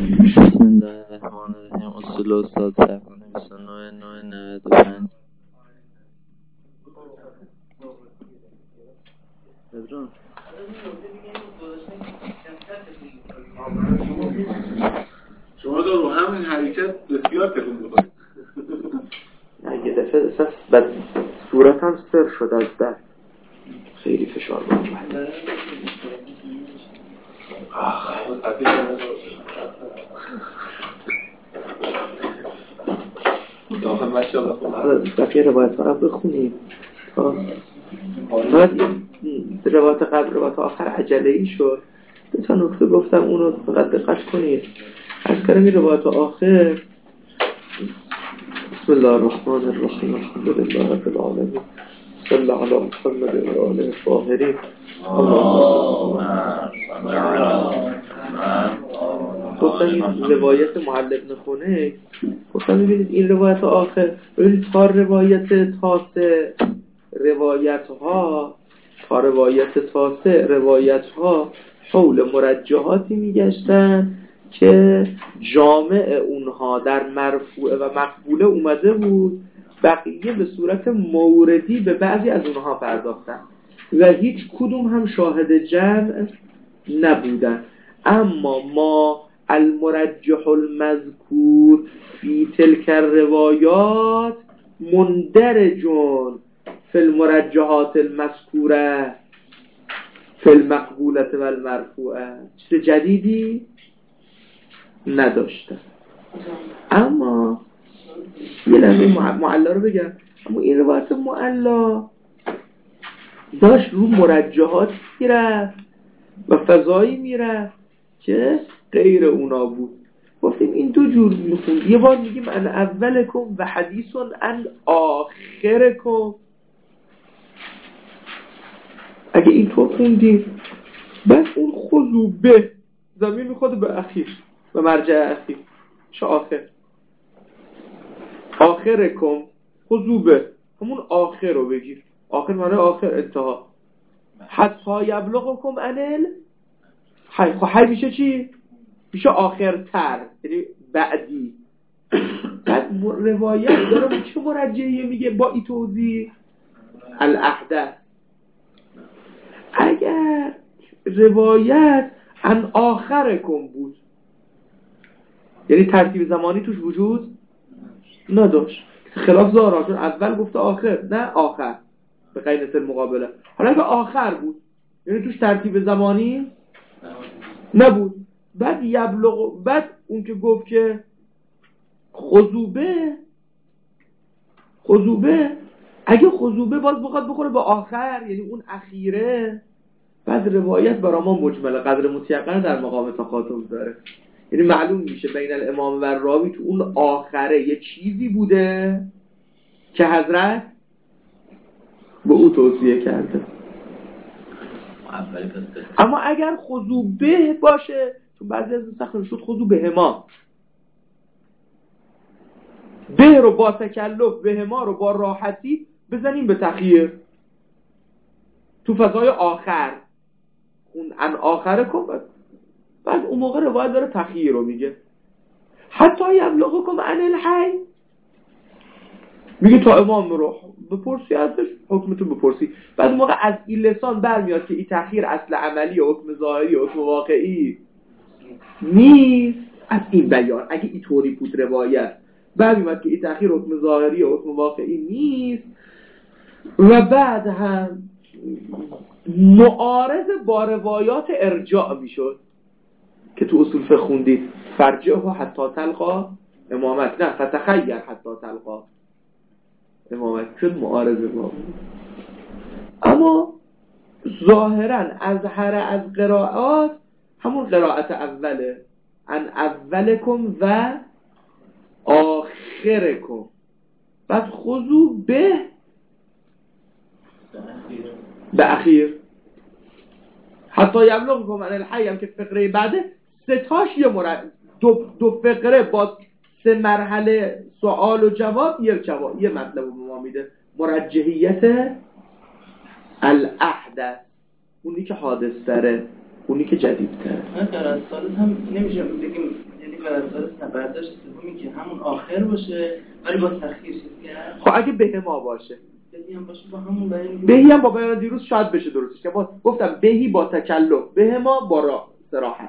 بسم الله الرحمن الرحیم. اصول استاد صفحه 2995. شما رو همین حرکت بسیار تکون بخورید. یه دفعه اصلا بعد صورتم سر شد از دست، خیلی فشار بود. داخل ماشاءالله بقیه روایت ها رو بخونیم تا روایت قبل روایت آخر عجله‌ای شد. دو تا نکته گفتم اونو فقط دقت کنید. از کردم روایت آخر بسم الله الرحمن الرحیم الحمد لله رب العالمین صلی الله علی محمد و آله الطاهرین. گفتم این روایت معلق ابن خنیس، گفتم ببینید این روایت آخر، ببینید تا روایت تاسع روایت ها حول مرجحاتی میگشتن که جامع اونها در مرفوعه و مقبوله اومده بود، بقیه به صورت موردی به بعضی از اونها پرداختن و هیچ کدوم هم شاهد جمع نبودن. اما ما المرجح المذکور فی تلک الروایات مندرجون فی المرجحات المذکوره فی المقبوله و المرفوعه. چیز جدیدی نداشتن. اما یه لحظه معلا رو بگم. اما این روایت معلا داشت رو مرجحات میرفت و فضایی میرفت که غیر اونا بود. گفتیم این دو جور میخوند. یه بار میگیم ان اولکم و حدیثون ان آخرکم. اگه اینطور خوندیم بس اون خذو به ضمیر میخواد به اخیر، به مرجع اخیر، چه آخرکم خذو به همون آخر رو بگیر. آخر معنی آخر، انتها. حتی یبلغکم انل حی میشه چی؟ میشه آخرتر، یعنی بعدی. بعد روایت داره چه مرجعیه میگه با این توضیح الاحدث. اگر روایت ان آخرکم بود یعنی ترتیب زمانی توش وجود نداشت، خلاف ظاهر، چون اول گفته آخر نه آخر به قینة المقابله. حالا اگه آخر بود یعنی توش ترتیب زمانی نبود. بعد یبلغ، بعد اون که گفت که خذوبه، اگه خذوبه باز بخواد بخوره به آخر یعنی اون اخیره، بعد روایت برای ما مجمله قدر متیقن در مقام تخاطب داره. یعنی معلوم میشه بین الامام و راوی تو اون آخره یه چیزی بوده که حضرت به او توصیه کرده. اما اگر خذوبه باشه، چون بعضی از نسخ شد خذوبهما، به رو با تکلف، بهما رو با راحتی بزنیم به تخییر تو فضای آخر، اون ان آخره کن. بعد اون موقع روایت داره تخییر رو میگه. حتی یبلغکم عن الحی، میگه تا امام رو بپرسی ازش، حکمتون بپرسی. بعد اون موقع از این لسان برمیاد که این تخییر اصل عملی، حکم ظاهری، حکم واقعی نیست. از این بیان اگه این طوری بود روایت برمیاد که این تخییر حکم ظاهری و حکم واقعی نیست و بعد هم معارض با روایات ارجاع میشد که تو اصول فقه خوندید فرجعه حتی تلقا امامت، نه فتخیر حتی تلقا امامت، شد معارضه با. اما ظاهرا اظهر از قرائات همون قرائت اوله، ان اولکم و آخرکم. بعد خذو به اخیر. حتی یبلغکم عن الحی هم که فقره بعده ستاش یه دو فقره با 3 مرحله سوال و جواب یه مطلب رو به ما میده. مرجحیت الاحدث، اونی که حادث تره. اونی که جدیدتره. قرائت ثالث هم نمیشه بگیم، یعنی قرائت ثالث نه، برداشت سومی که همون آخر باشه ولی با تأخیر چیز کرد. خب اگه بهما باشه، بهی هم باشه با همون بیان، بهی هم با بیان دیروز شاید بشه درستش که گفتم بهی با تکلف، بهما با را صراحت.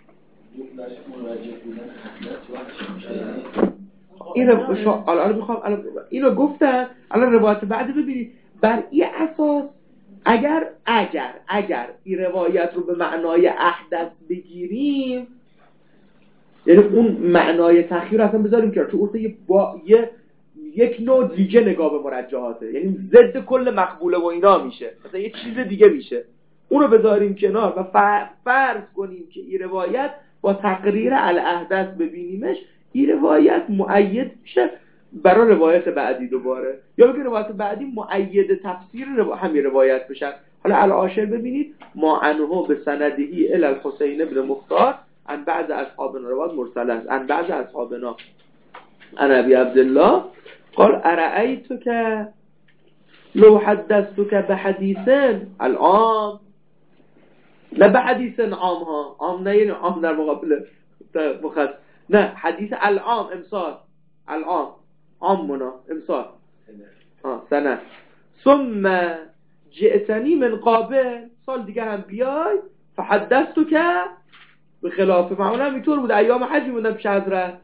این الان میخوام اینو گفتن. الان روایت بعدی ببینید. بر این اساس اگر این روایت رو به معنای احدث بگیریم، یعنی اون معنای تأخیر رو اصلا بذاریم که چون یک نوع دیگه نگاه به مرجحاته، یعنی ضد کل مقبوله و اینا میشه، مثلا یه چیز دیگه میشه، اونو بذاریم کنار و فرض کنیم که این روایت با تقریر الاحدث ببینیمش، این روایت مؤید میشه برای روایت بعدی دوباره، یا بگه روایت بعدی مؤید تفسیر همین روایت بشن. حالا العاشر ببینید ما عنه به سندهی الی الحسین بن مختار ان بعض اصحابنا روایت مرسل است، ان بعض اصحابنا ان ابی عبدالله قال ارأیتک لو حدثتک بحدیث العام، نه بحدیث عام ها، عام نه یعنی عام در مقابل مخصص، نه حدیث العام امسال، العام عامنا امسال سنه، ثم جئتنی من قابل، سال دیگه هم بیای فحدثتک به خلافه. معمولا اینطور بود، ایام حج میموندن پیش حضرت.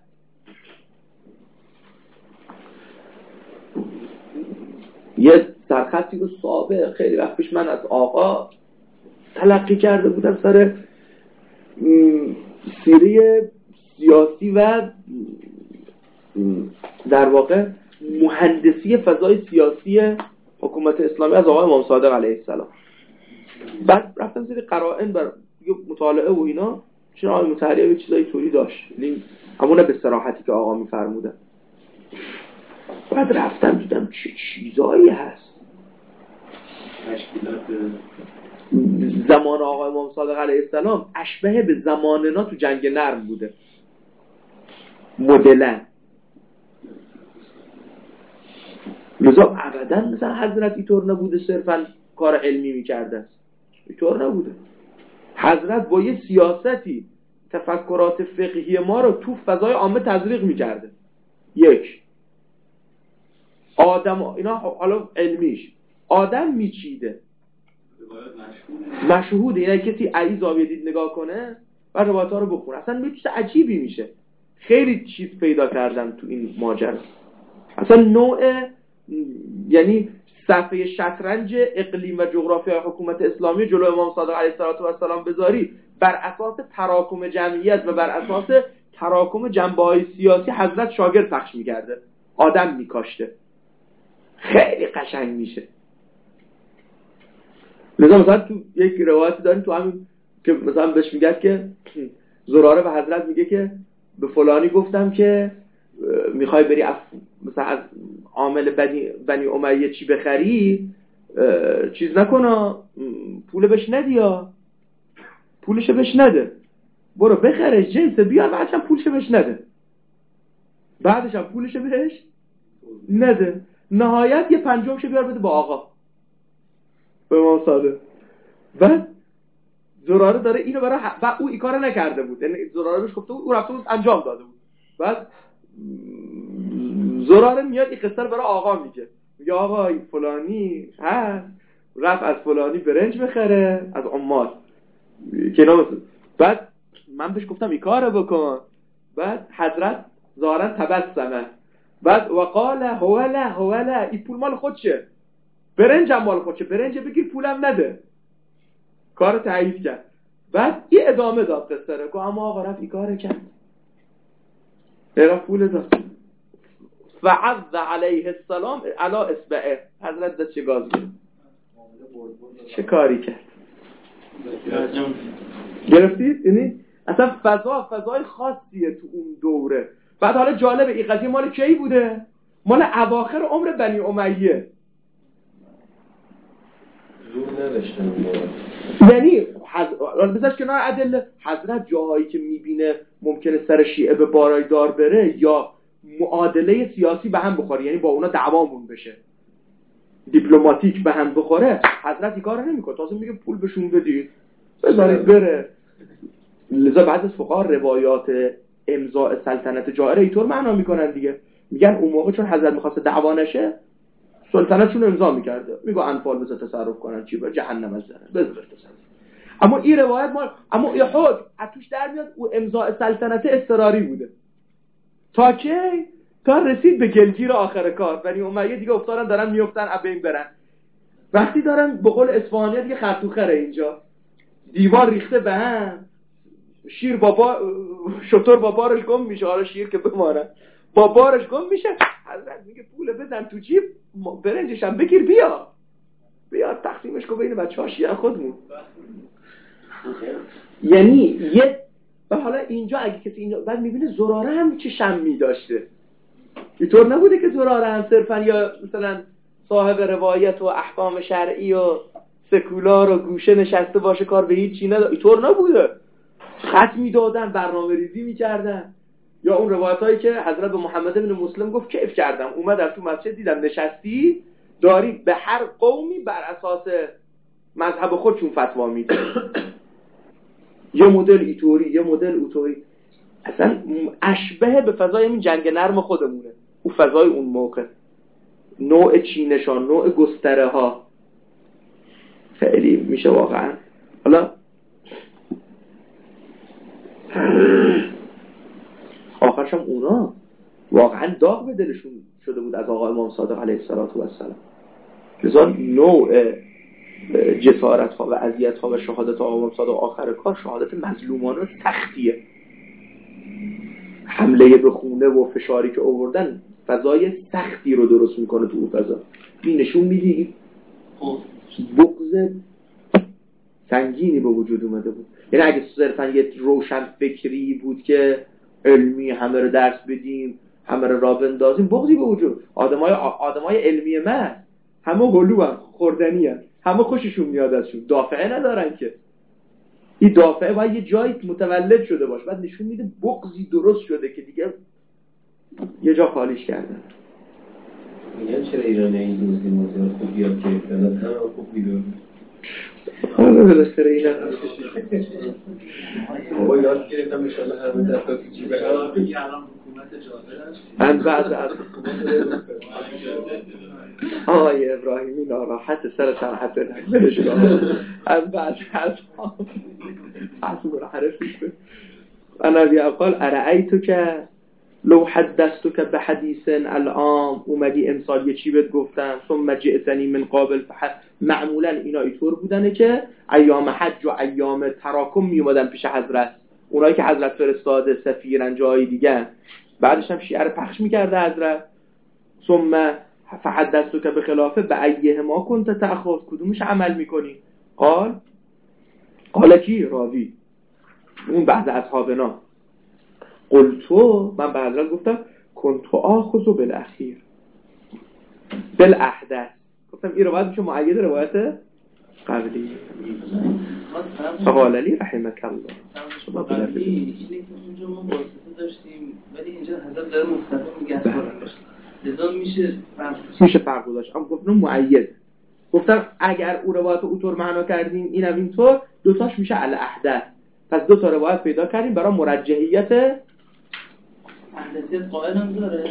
یه سرخطی رو سابق خیلی وقت پیش من از آقا تلقی کرده بودم سر سیره سیاسی و در واقع مهندسی فضای سیاسی حکومت اسلامی از آقای امام صادق علیه السلام. بعد رفتم زیر قرائن بر مطالعه و اینا، چون آقای مطهری یه چیزایی طوری داشت، همونه به صراحتی که آقا میفرمودن. بعد رفتم دیدم چه چیزایی هست. زمان آقای امام صادق علیه السلام اشبه به زماننا تو جنگ نرم بوده مدلن. لذا ابدا مثلا حضرت اینطور نبوده صرفا کار علمی میکرده، اینطور نبوده. حضرت با یه سیاستی تفکرات فقهی ما رو تو فضای عامه تزریق میکرده. یک آدم، اینا حالا علمیش آدم میچیده مشهوده، یعنی کسی علی زاویه دید نگاه کنه و روایت ها رو بخونه، اصلا یه چیز عجیبی میشه. خیلی چیز پیدا کردم تو این ماجرا، اصلا نوع یعنی صفحه شطرنج اقلیم و جغرافیای حکومت اسلامی جلوی امام صادق علیه السلام بذاری بر اساس تراکم جمعیت و بر اساس تراکم جنبه‌های سیاسی حضرت شاگرد پخش می‌کرده، آدم می‌کاشته، خیلی قشنگ میشه. مثلا تو یک روایتی داریم تو همین که مثلا بهش میگه که زراره به حضرت میگه که به فلانی گفتم که میخوای بری مثلا از عامل بنی امیه چی بخری، چیز نکنا، پول بهش ندیا، پولشو بهش نده، برو بخرش جنس بیار، بعدش هم پولشو بهش نده، بعدش هم پولشو بهش نده، نهایت یه پنجمشو بیار بده با آقا به امام صادق. بعد زراره داره اینو برای و او این کارو نکرده بود، یعنی زراره بهش گفته بود، او رفته بود انجام داده بود. بعد زراره میاد این قصه رو برای آقا میگه آقا این فلانی هست رفت از فلانی برنج بخره از عمال که بعد من بهش گفتم این کارو بکن. بعد حضرت ظاهرا تبسمه، بعد وقال هولا این پول مال خودشه، برنج هم مال خودشه، برنج بگیر پولم نده، کار تایید کرد. بعد این ادامه داد قصه رو، اما آقا رفت این کار کرد، رفت پول داد، فعض علیه السلام علی اصبعه، حضرت دست چه گاز گرفت، چه کاری کرد. گرفتید؟ یعنی اصلا فضای خاصیه تو اون دوره. بعد حالا جالبه این قضیه مال کی بوده؟ مال اواخر عمر بنی امیه. زور نداشتن یعنی بذارش کنار ادله، حضرت جاهایی که میبینه ممکنه سر شیعه به بارای دار بره یا معادله سیاسی به هم بخوره، یعنی با اونا دعوامون بشه، دیپلماتیک به هم بخوره، حضرت این کارو نمیکنه، تازه میگه پول بهشون بدید، بذارید بره. لذا بعض از فقها روایات امضاء سلطنت جائر اینطور معنا میکنن دیگه، میگن اون موقع چون حضرت میخواست دعوا نشه سلطنتشون امضا میکرده، میگه انفال بذار تصرف کنن چی به جهنم از زنه بذار تصرف. اما این روایت اما این حکم اتوش در میاد او امضاء سلطنت اضطراری بوده تا که تا رسید به گلگیر آخر کار. بنی امیه دیگه افتادن دارن میافتن ابین برن، وقتی دارن به قول اصفهانی دیگه خرطوخره اینجا دیوار ریخته به هم، شیر بابا شطور با بارش گم میشه، حالا شیر که بماره با بارش گم میشه، حضرت میگه پول بزن تو جیب برنجش هم بگیر بیا تقسیمش کن بین بچه‌ها شیعه خودمون. یعنی یه و حالا اینجا اگه کسی اینجا بعد میبینه زراره هم چه شمی داشته، اینطور نبوده که زراره هم صرفا یا مثلا صاحب روایت و احکام شرعی و سکولار و گوشه نشسته باشه کار به هیچ چی نداره، اینطور نبوده. خط میدادن، برنامه ریزی میکردن. یا اون روایت هایی که حضرت به محمد بن مسلم گفت کیف کردم اومدم تو مسجد دیدم نشستی داری به هر قومی بر اساس مذهب خودشون فتوا میدی، یه مدل ایتوری یه مدل اوتوری، اصلا اشبه به فضای این جنگ نرم خودمونه، اون فضای اون موقع، نوع چینشان، نوع گستره ها خیلی میشه واقعا. حالا آخرش هم اونا واقعا داغ به دلشون شده بود از آقا امام صادق علیه السلام. لذا نوع جسارت ها و اذیت ها و شهادت آقا امام صادق آخر کار شهادت مظلومانه سختیه. حمله به خونه و فشاری که آوردن فضای سختی رو درست میکنه تو اون فضا. این نشون میدی بغض سنگینی به وجود اومده بود. یعنی اگه صرفا یه روشن فکری بود که علمی همه رو درس بدیم همه رو راه بندازیم، بغضی به وجود. آدمای علمی من همه گلو هم خوردنی هم، همه خوششون میاد ازشون، دافعه ندارن که. این دافعه باید یه جایی متولد شده باشه، بعد نشون میده بغضی درست شده که دیگه یه جا خالیش کردن. میگن چرا ایرانی این دوستی موضوع خوب بیاد که افتادن همه خوب میدون حالا بالاخره اینا بابا یاد گرفتم انشالله همه دستاتی چی بگم میگه الان حکومت جابر هست من بعد از آقای ابراهیمی ناراحت سر صنعت نکنش از بعد از حسب الحرفی انا بیاقال ارعیتو که لو حدثتو که به حدیثن الان اومدی امسال یه چی بهت گفتم ثم جئتنی من قابل معمولا اینا اینطور بودنه که ایام حج و ایام تراکم می اومدن پیش حضرت، اونایی که حضرت فرستاده سفیرن جای دیگه، بعدش هم شیعه رو پخش میکرده حضرت. ثم فحدثتو که به خلافه به ایه ما کنت تأخذ، کدومش عمل میکنی؟ قال کی؟ راوی اون بعد اصحابنا. قلتو من به حضرت گفتم کنتو آخذو بالاخیر بالاحدث، گفتم این روایت میشه معید روایت قبلی. فقال لی رحمک الله قبلی اینه که اونجا ما واسطه داشتیم ولی اینجا حضرت داره مستقیم میگه لذا میشه فرق داشت. اما گفتم معید، گفتم اگر اون روایت اوتور معنا کردیم اینم اینطور دوتاش میشه الاحدث، پس دو تا روایت پیدا کردیم برای مرجحیت احدثیت قائل هم داره.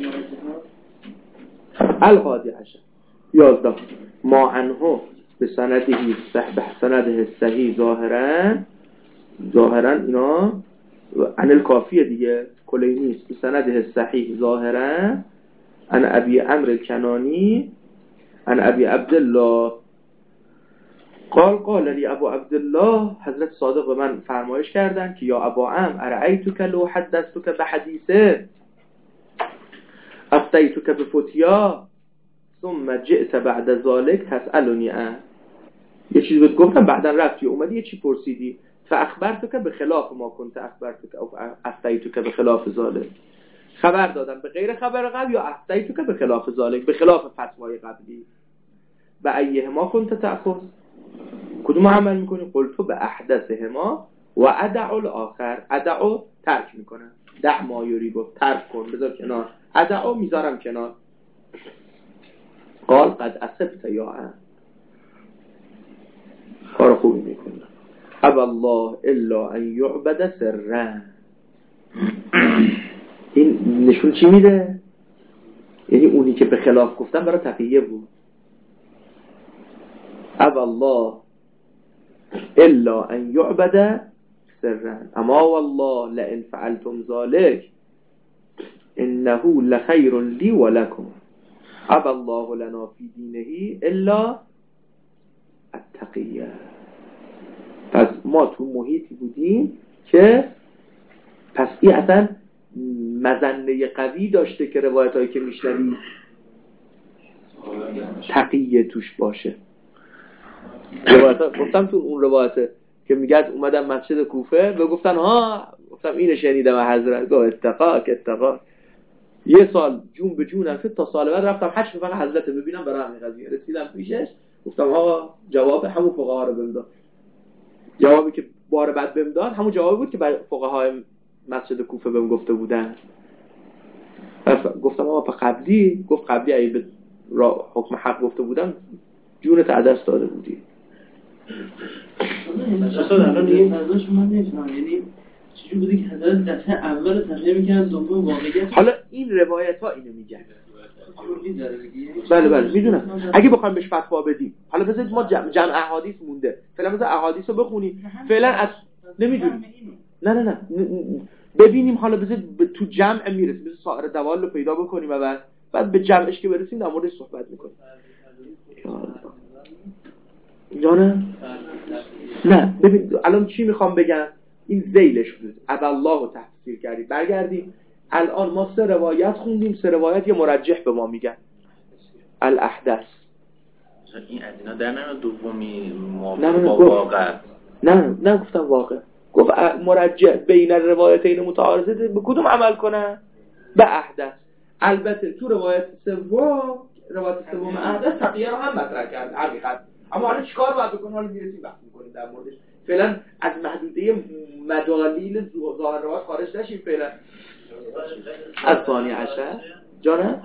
القاضی عشر 11 ما عنه به سنده صحیح ظاهرا اینا عن الکافیه دیگه کلی نیست. به سنده صحیح ظاهرا عن ابی عمرو الکنانی عن ابی عبدالله قال لی ابو عبدالله، حضرت صادق به من فرمایش کردن که یا ابا عمرو ارأیتک لو حدثتک بحدیثه افتیتک بفتیا ثم جئت بعد ذلك تسألنی یه چیزی بهت گفتم بعدا رفتی اومدی یه چی پرسیدی فاخبرتک به خلاف ما کنت اخبرتک او افتیتک به خلاف ذلك، خبر دادم به غیر خبر قبل یا افتیتک به خلاف ذلك، به خلاف فتوای قبلی. و ایهما کنت تأخذ، کدوم عمل میکنی؟ قلتو به احدثهما و ادعو الاخر، ادعو ترک میکنم، دع ما یریبو ترک کن بذار کنار، ادعو میذارم کنار. قال قد اصبت یا کار خوبی میکنم. ابا الله الا ان یعبد سرا. این نشون چی میده؟ یعنی اونی که به خلاف گفتن برای تقیه بود. ابا الله الا ان یعبد سرا اما والله لئن فعلتم ذلك انه لخیر لی ولکم ابا الله لنا فی دینه الا التقیه. پس ما تو محیطی بودیم که پس این اصلا مظنه قوی داشته که روایت هایی که میشنوی تقیه توش باشه. گفتم تو اون روایت که میگه اومدم مسجد کوفه و گفتن گفتم اینو شنیدم حضرت گفت اتقاک. یه سال جون به جونم شد تا سال بعد رفتم حج فقط حضرت ببینم برای همین قضیه. رسیدم پیشش گفتم جواب همون فقها رو بهم داد. جوابی که بار بعد بهم داد همون جوابی بود که فقهای مسجد کوفه بهم گفته بودن. گفتم قبلی اگه به حکم حق گفته بودم جونت عدس داده بودی. الان این فضاش من نمی‌فهمم، یعنی چجوری بوده که حضرت دفعه اول تقیه می‌کردن دوم واقعیت. حالا این روایت ها اینو میگن. کلی داره بگی. بله میدونم. اگه بخوایم بهش فتوا بدیم، حالا بذارید ما جمع احادیث مونده. فعلا بذار احادیث رو بخونیم. فعلا از نمیدونیم. نه ببینیم حالا بذارید تو جمع میرسیم. بذار سایر دوال رو پیدا بکنیم و بعد به جمعش که برسیم در موردش صحبت می‌کنیم. نه ببین الان چی میخوام بگم، این ذیلش بود. ابالله رو تفسیر کردیم. برگردیم الان ما 3 روایت خوندیم. 3 روایت یه مرجح به ما میگن الاحدث. این از اینا در نمیاد دومی با واقع. نه گفتم واقع. گفت مرجح بین روایتین متعارضه به کدوم عمل کنه؟ به احدث. البته تو روایت سوم احدث تقیه رو هم مطرح کرد حقیقت. اما حالا چیکار باید بکنیم؟ حالا میرسیم بحث می‌کنیم در موردش. فعلا از محدوده مدالیل ظاهر روایت خارج نشیم. فعلا از ثانی عشر جانه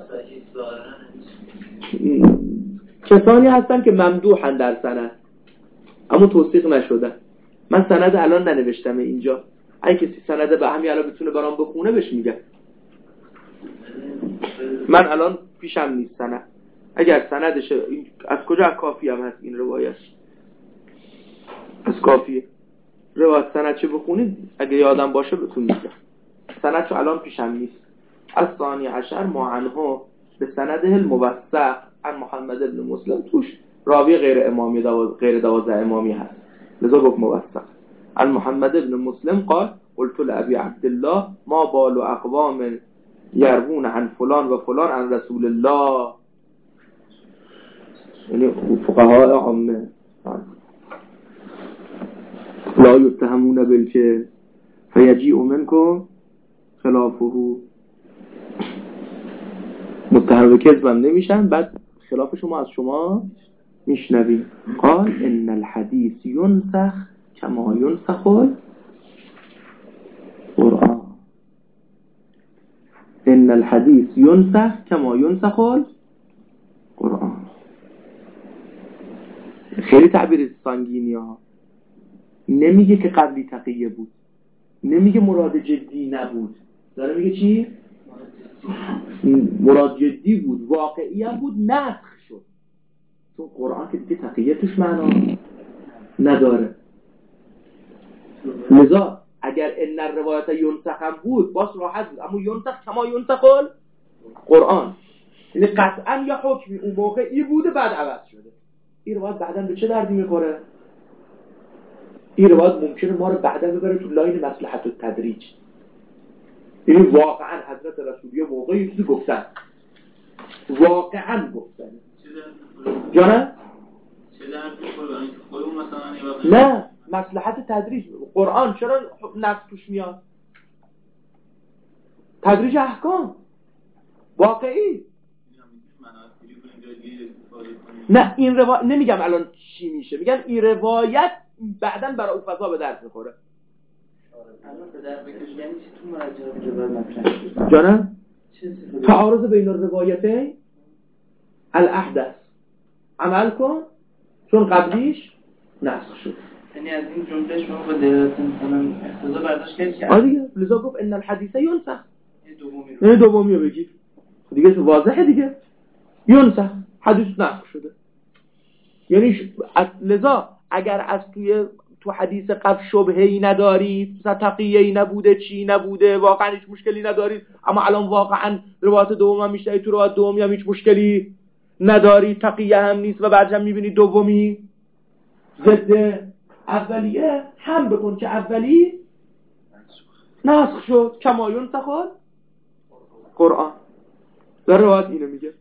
کسانی هستن که ممدوحن در سند اما توثیق نشدن. من سند الان ننوشتم اینجا. اگه کسی سند به همین الان بتونه برام بخونه بهش میگم. من الان پیشم نیست سند. اگر سندش از کجا؟ از کافی هم هست این روایت. از کافی روایت سند چه بخونید اگه یادم باشه بهتون میگم. سند چو الان پیشم نیست. از ثانی عشر ما عنه به سنده الموثق عن محمد ابن مسلم توش راوی غیر امامی غیر 12 امامی هست. لذا گفت موثق. عن محمد ابن مسلم قال قلت لأبي عبد الله ما بال اقوام يروون عن فلان و فلان عن رسول الله. یعنی فقهای عامه لا يتهمون بالكذب فيجيء منكم خلافه. متهم به کذب نمیشن بعد خلاف شما از شما میشنویم. قال ان الحديث ينسخ كما ينسخ القرآن. ان الحديث ينسخ كما ينسخ القرآن. خیلی تعبیر سنگینی ها. نمیگه که قبلی تقیه بود، نمیگه مراد جدی نبود، داره میگه چی؟ مراد جدی بود، واقعی هم بود، نسخ شد. چون قرآن که دیگه تقیه توش معنا نداره. لذا اگر ان الروایت ینسخ هم بود باز راحت بود، اما ینسخ کما ینسخ القرآن، یعنی قطعا یا حکمی اون موقعی بوده بعد عوض شده. این روایت بعداً به چه دردی میخوره؟ این روایت ممکنه ما رو بعداً ببره تو لاین مصلحت و تدریج. یعنی واقعاً حضرت رسولی موقعی چیزی گفتن، واقعاً گفتن. جانه؟ چه دردی میخوره؟ اینکه خودمون مثلا نه، مصلحت تدریج. قرآن چرا نص توش میاد؟ تدریج احکام واقعی. نه این روایت نمیگم الان چی میشه، میگم این روایت بعداً برای اون فضا به درد میخوره. الان به درد بکش یعنی چی تو مراجعه که باید مطرح جانم؟ تعارض بین الروایتین الاحدث عمل کن چون قبلیش نسخ شد. یعنی از این جمله شما با دلالت مثلا اقتضا برداشت کردید که دیگه لذا گفت ان الحدیث ینسخ، دومی دومی رو بگید دیگه واضحه دیگه، ینسخ حدیث نسخ شده. یعنی لذا اگر از تو حدیث قبل شبهه‌ای ندارید، مثلا تقیه‌ای نبوده، چی نبوده، واقعا هیچ مشکلی ندارید، اما الان واقعا روایت دوم هم میشنید، تو روایت دومی هم هیچ مشکلی ندارید، تقیه هم نیست و بعدش هم میبینید دومی ضد اولیه، هم بکن که اولی نسخ شد کما ینسخ قرآن. در روایت اینو میگه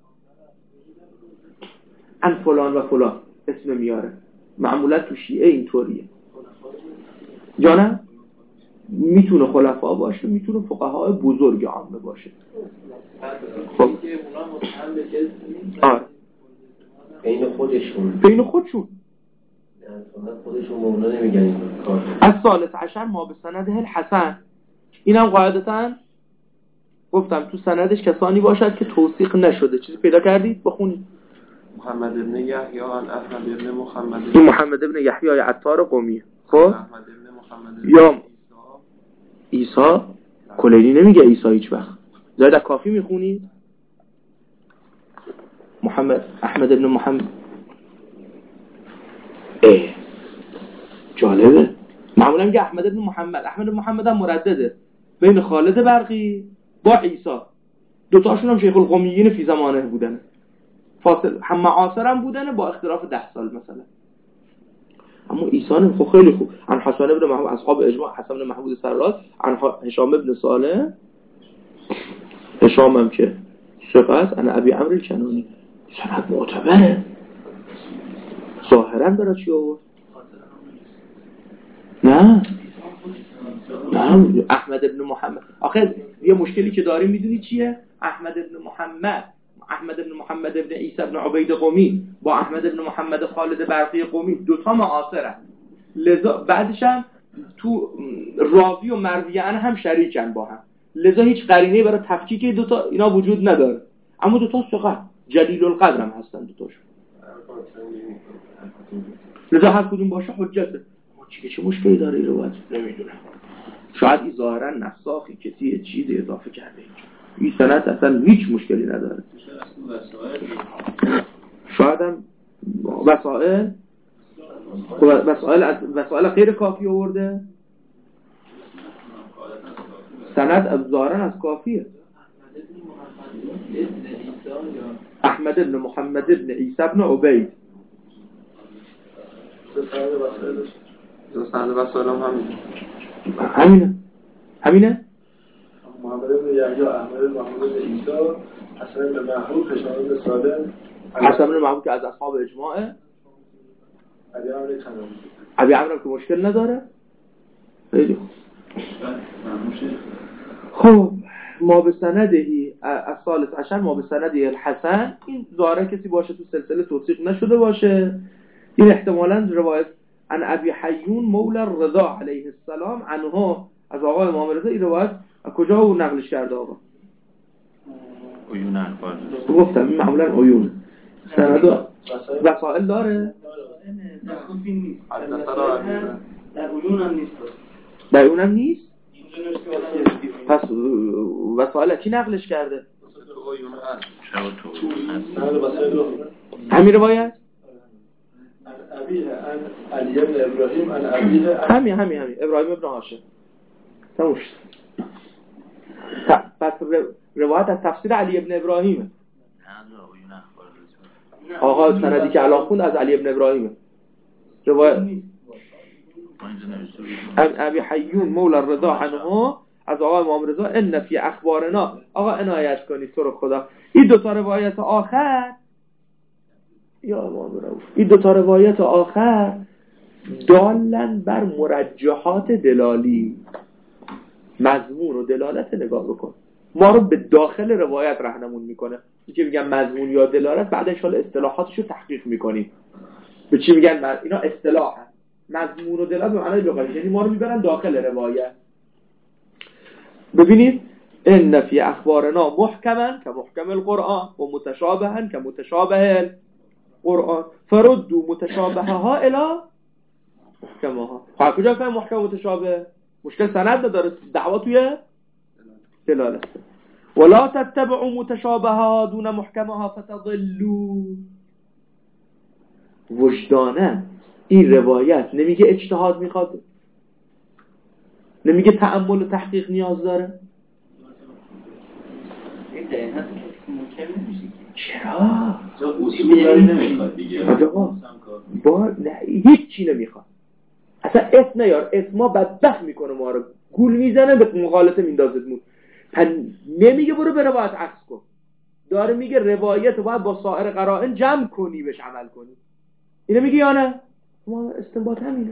ان فلان و فلان اسم میاره، معمولا تو شیعه اینطوریه جانم، میتونه خلفا باشه، میتونه فقهای بزرگ عامه باشه. خب بین خودشون خودشون مولا نمیگن این کار. از ثالث عشر ما به سنده الحسن، اینم قاعدتاً گفتم تو سندش کسانی باشد که توثیق نشده. چیزی پیدا کردید بخونید. محمد ابن یحیی عن احمد ابن محمد، این محمد ابن یحیی عطار قمی، خب احمد ابن محمد یا عیسی کلیلی نمیگه عیسی هیچ وقت، زاید از کافی میخونید محمد احمد ابن محمد. جالبه، معمولا میگه احمد ابن محمد. احمد ابن محمد هم مردده بین خالد برقی با عیسی، دوتاشون هم شیخ القمیین فی زمانه بودن، فاصل هم معاصر هم بودن با اختلاف 10 سال مثلا. اما عیسی هم خیلی خوب. عن حسن ابن محمود اصحاب اجماع، حسن ابن محمود سراج، عن هشام ابن صالح، هشام هم که ثقه است، عن ابی عمرو الکنانی، سند معتبره. ظاهرا برای چی آورد؟ نه احمد ابن محمد. آخه یه مشکلی که داریم میدونی چیه؟ احمد ابن محمد ابن عیسی ابن عبید قمی با احمد ابن محمد خالد برقی قمی دوتا معاصرن، لذا بعدش هم تو راوی و مرویه هم شریکن با هم، لذا هیچ قرینه‌ای برای تفکیک دوتا اینا وجود نداره. اما دوتا ثقه جلیل القدر هم هستن دوتاشون، لذا هر کدوم باشه حجته. چه مشکلی داره این روایت؟ نمیدونم، شاید این ظاهرا نساخی کسی چیزی اضافه کرده، این سند اصلا هیچ مشکلی نداره. شاید هم وسائل غیر کافی آورده، سند ظاهرا از کافیه. احمد ابن محمد ابن عیسی ابن عبید، سند وسائل هم همینه محمد ابن یحیی احمد ابن محمد ابن عیسی، حسن ابن محمود، هشام ابن صالح، حسن ابن محمود که از اصحاب اجماعه، ابی عمرو که مشکل نداره. خیلی خوب. ما به سندهی از ثالث عشر ما به سندهی الحسن، این ظاهرا کسی باشه تو سلسله توثیق نشده باشه، این احتمالاً روایت عن ابی حیون مولا رضا علیه السلام عنه، از آقای امام رضا. این روایت از کجا او نقلش کرده آقا؟ عیون اخبار گفتم این معمولا عیون سند وسائل داره، خوبی نیست در عیون هم نیست، در عیون هم نیست. پس وسائل کی نقلش کرده؟ همین روایت علی ابن ابراهیم عن ابیه، همین ابراهیم ابن هاشم تموش. پس روایت از تفسیر علی ابن ابراهیمه. آقا سندی که الان خوند از علی ابن ابراهیمه. روایت ابی حیون مولا رضا عنه از آقا امام رضا ان فی اخبارنا. آقا عنایت کنید تو رو خدا، این دو تا روایت آخر این دو تا روایت آخر دالن بر مرجحات دلالی. مضمون و دلالت نگاه بکن، ما رو به داخل روایت راهنمون میکنه. که میگن مضمون یا دلالت بعد ان شاء الله اصطلاحاتشو تحقیق میکنیم به چی میگن. اینا اصطلاح مضمون و دلالت به معنای لغوی، یعنی ما رو میبرن داخل روایت. ببینید ان فی اخبارنا محکما که محکم القرآن و متشابها که متشابه القرآن فردوا متشابهها الی محکمه ها. خب کجا فهم محکم متشابه؟ مشکل سند نداره، دعوا توی دلالت. ولا تتبعوا متشابهها دون محکمها فتضلوا. وجدانه این روایت نمیگه اجتهاد میخواد، نمیگه تأمل و تحقیق نیاز داره. این دقیقا کسی محکم نمیشه. چرا؟ اصول نمیخواد دیگه. هیچ چی نمیخواد. اصلا اسم نیار، اسما بدبخت میکنه ما رو، گول میزنه به مغالطه میندازدمون. نمیگه برو به روایت عکس کن، داره میگه روایت رو باید با سایر قرائن جمع کنی بهش عمل کنی. اینو میگه یا نه؟ ما استنباط همینه.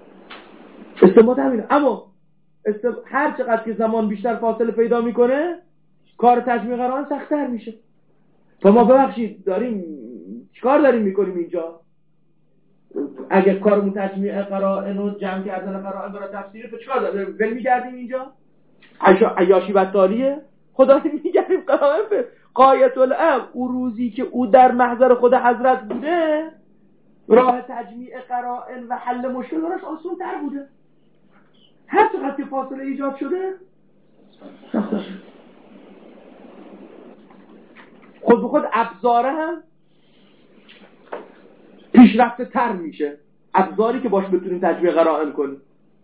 اما هر چقدر که زمان بیشتر فاصله پیدا میکنه کار تجمیع قرائن سخت‌تر میشه. تا ما ببخشید چیکار داریم میکنیم اینجا؟ اگه کارمون تجمیع قرائن و جمع کردن قرائن برای تفسیره، به چیکار داریم؟ ول میگردیم اینجا؟ عیاشی بطالیه؟ خدا میگردیم قرائن به غایت الامر. او روزی که او در محضر خود حضرت بوده، راه تجمیع قرائن و حل مشکل براش آسان تر بوده. هر چقدر که فاصله ایجاد شده سخت شد. خود به خود ابزاره هم پیشرفته تر میشه، ابزاری که باش بتونیم تجمیع قرائن کنیم.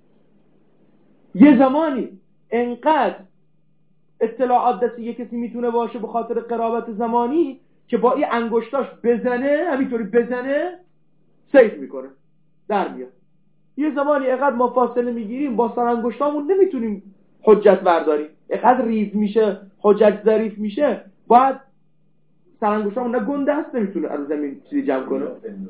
یه زمانی انقدر اطلاعات دستی یه کسی میتونه باشه به خاطر قرابت زمانی که با این انگشتاش بزنه، همینطوری بزنه سیف میکنه، در میاد. یه زمانی اینقدر ما فاصله میگیریم با سر انگشتامون نمیتونیم حجت برداریم، اینقدر ریز میشه، حجت ظریف میشه، باید سر انگشتامون نه گنده است نمیتونه از زمین چیزی جمع کنه،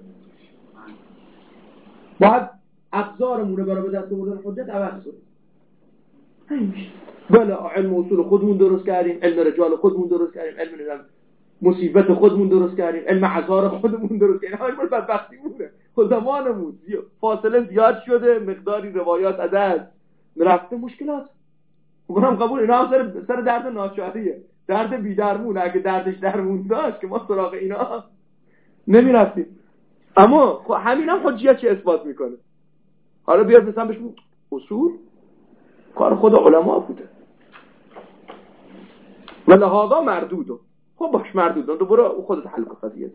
باید ابزارمون رو برای به دست آوردن حجت عوض کنیم. همین میشه. بله علم اصول خودمون درست کردیم، علم رجال خودمون درست کردیم، علم مصیبت خودمون درست کردیم، علم عذار خودمون درست کردیم. همین مال بدبختی بوده. زمانمون فاصله زیاد شده، مقداری روایات از دست رفته، مشکلات. اونم قبول، اینا هم سر درد ناچاریه، درد بی‌درمون. اگه دردش درمون داشت که ما سراغ اینا نمی‌رفتیم. اما همین هم حجیت چه اثبات میکنه؟ حالا بیاد مثلا بهش اصول کار خود علما بوده ولی هذا مردوده. خب باش مردوده، تو برو خودت حل کن قضیه.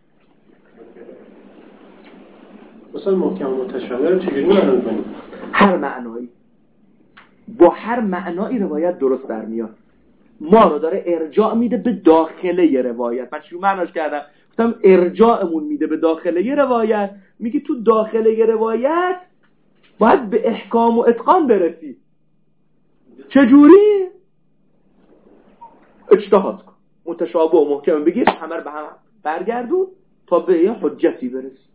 مثلا محکم متشابه رو چجوری معنا کنیم؟ هر معنایی، با هر معنایی روایت درست در میاد. ما رو داره ارجاع میده به داخله ی روایت. من چی معناش کردم؟ گفتم ارجاعمون میده به داخله ی روایت. میگه تو داخله ی روایت باید به احکام و اتقان برسی. چجوری؟ اجتهاد کن، متشابه و محکم بگیر، همه رو به هم برگردون تا به یه حجتی برسی.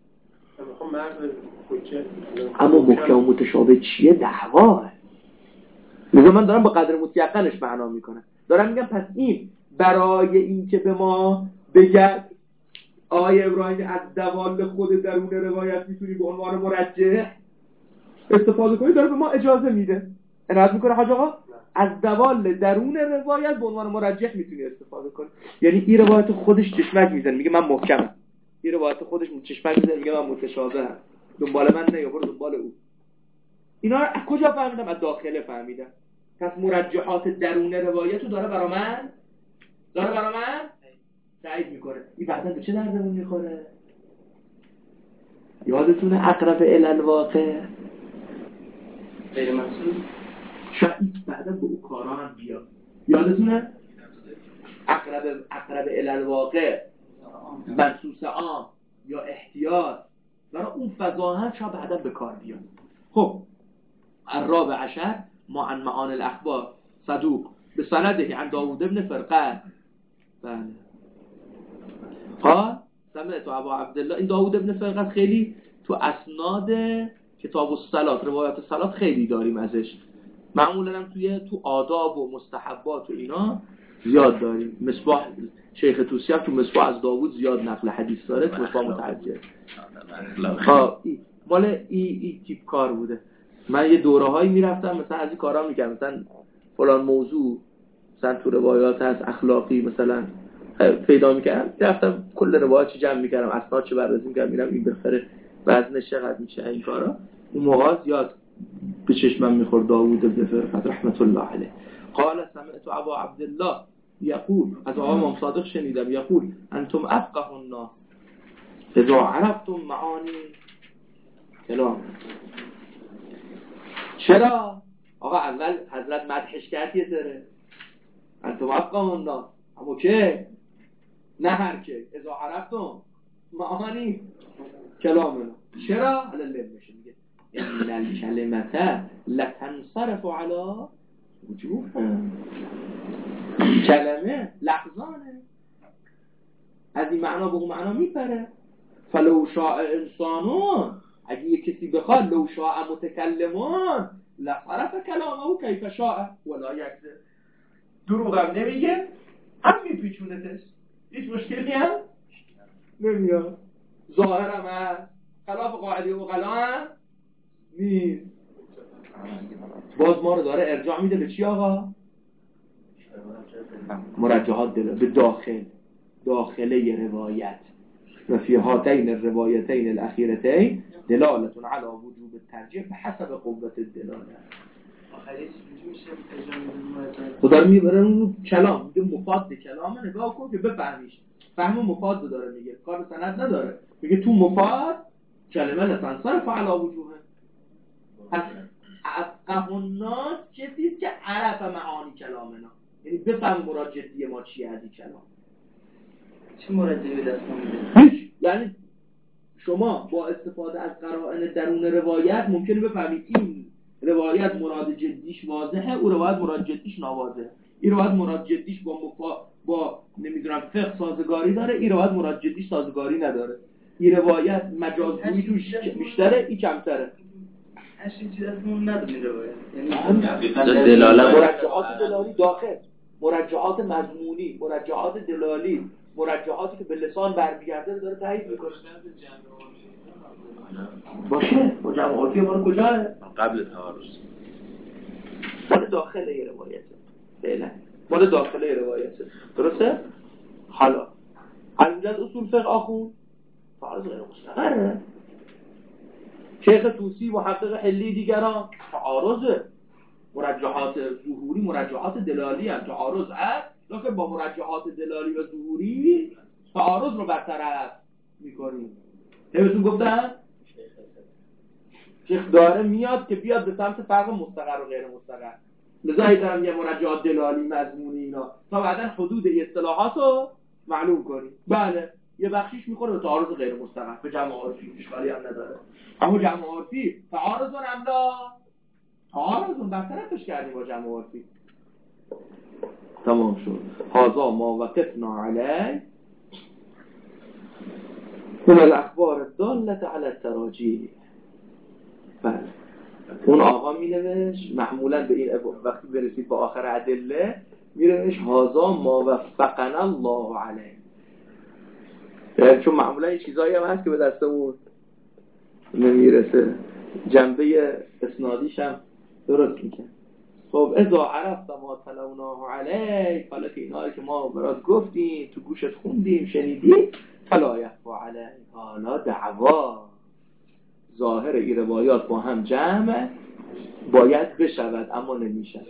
اما محکم و متشابه چیه؟ دعواه. لذا من دارم با قدر متیقنش معنا میکنم. دارم میگم پس این برای این که به ما بگد آقای ابراهیم از دوال خود درون روایت میتونی به عنوان مرجح استفاده کنی، داره به ما اجازه میده. عنایت میکنه حاج آقا از دوال درون روایت به عنوان مرجح میتونی استفاده کنی. یعنی این روایت خودش چشمک میزنه، میگه من محکمم. این روایت خودش چشمک میزنه، میگه من متشابهم. دنبال من نه، برو دنبال او. اینا رو از کجا فهمیدم؟ از داخله فهمیدم. پس مرجحات درون روایت رو داره برای من تایید میکنه. این بعدا به چه دردمون میخوره؟ یادتونه اقرب الی الواقع غیر محسوس؟ شاید بعدا به او کارا هم بیاد. یادتونه اقرب الی الواقع منصوص عام یا احتیاط، برای اون فضا هم شاید بعدا به کار بیاد. خب الرابع عشر ما عن معان الاخبار صدوق به سنده عن داوود ابن فرقه. بله قال سمعت ابو عبدالله. این داوود ابن فرقه خیلی تو اسناد کتاب الصلات، روایات الصلات خیلی داریم ازش. معمولا هم تو آداب و مستحبات و اینا زیاد داریم. مصباح شیخ توسی هم تو مصباح از داوود زیاد نقل حدیث داره، تو مصباح متعجب. مال ای تیپ کار بوده. من یه دوره‌هایی میرفتم مثلا از این کارا میکردم، مثلا فلان موضوع مثلا تو روایات هست اخلاقی مثلا پیدا میکردم، رفتم کل روایات چه جمع میکردم، اسناد چه بررسی میکردم، میرم این بخره وزنش چقدر میشه این کارا. اون موقع زیاد به چشمم میخورد داوود بن فرقد رحمت الله علیه. قال سمعت ابا عبدالله یقول، از آقا امام صادق شنیدم، یقول انتم افقه الناس اذا عرفتم معانی کلام. چرا؟ آقا اول حضرت مدحش کرد یه ذره، انتم افقه الناس، اما که نه هر که اذا عرفتم معانی کلامنا. چرا؟ حالا لبشه میگه ان الکلمه لتنصرف علی وجوهها، کلمه لفظانه از این معنا به اون معنا میپره. فلو شاء انسانون، اگه یه کسی بخواد، لو شاء متکلمون لصرف کلامه کیف شاء ولا یکذب، دروغم نمیگه هم میپیچونتش، هیچ مشکلی هم نمیاد، ظاهرم هست، خلاف قاعده و قلا هم نیست. باز ما رو داره ارجاع میده به چی آقا؟ مرجحات به داخله روایت. و فی هاتین الروایتین الاخیرتین دلالتون علی وجوب الترجیح به حسب قوت الدلاله. آخرش میشه ارجاع خدا میبره اون کلام، میگه مفاد کلام، نگاه کن که بفهمیش. فهم مفاد داره میگه، کار سند نداره. میگه تو مفاد کلمه لتنصرف علی وجوهه. پس افقه الناس کسی است که عرف معانی کلامنا، یعنی بفهم مراد جدی ما چیه از این کلام. چه مرادی به دست میده؟ یعنی شما با استفاده از قرائن درون روایت ممکنه بفهمید این روایت مراد جدیش واضحه، او روایت مراد جدیش ناواضحه. این روایت مراد جدیش با نمیدونم فقه سازگاری داره، این روایت مراد جدیش سازگاری نداره. این روایت مجازگویی توش بیشتره، این کمتره. هیچ چیزی دستمون نداره روایت. یعنی دلالت مرجحات دلالی داخل، مرجحات مضمونی، مرجحات دلالی، مرجحاتی که به لسان برمیگرده داره تایید میکنه. باشه با جمع عرفی ما رو کجاه؟ قبل تعارض مال داخله روایته، فعلا مال داخله روایته، درسته؟ حالا از اصول فقه آخون تعارض غیر مستقره. شیخ طوسی محقق حلی دیگران تعارضه، مرجحات ظهوری مرجحات دلالی هم تعارض هست، لکن با مرجحات دلالی و ظهوری تعارض رو برطرف میکنیم. بهتون گفتم شیخ داره میاد که بیاد به سمت فرق مستقر و غیر مستقر، لذا دارم یه مرجحات دلالی مضمونی اینا تا بعدا حدود اصطلاحات رو معلوم کنیم. بله یه بخشیش میخوره به تعارض غیر مستقر، به جمع عرفی اشکالی هم نداره، اما جمع عرفی تعارض هم لا تعارض برطرفش کردیم با جمع عرفی. تمام شد. هذا ما وقفنا علیه من الاخبار الدالة علی التراجیح. بله اون آقا می نوشت معمولا به این وقتی برسید با آخر ادله می نوشت هذا ما وفقنا الله علیه، چون معمولا این چیزایی هم هست که به دستمون نمیرسه، جنبه اسنادیش هم درست میکنه. خب اذا عرفت ما تلوناه علیک، حالا که اینا که ما برات گفتیم تو گوشت خوندیم شنیدیم، فلا یخفی علیک، حالا دعوا ظاهر این روایات با هم جمع باید بشود اما نمیشه.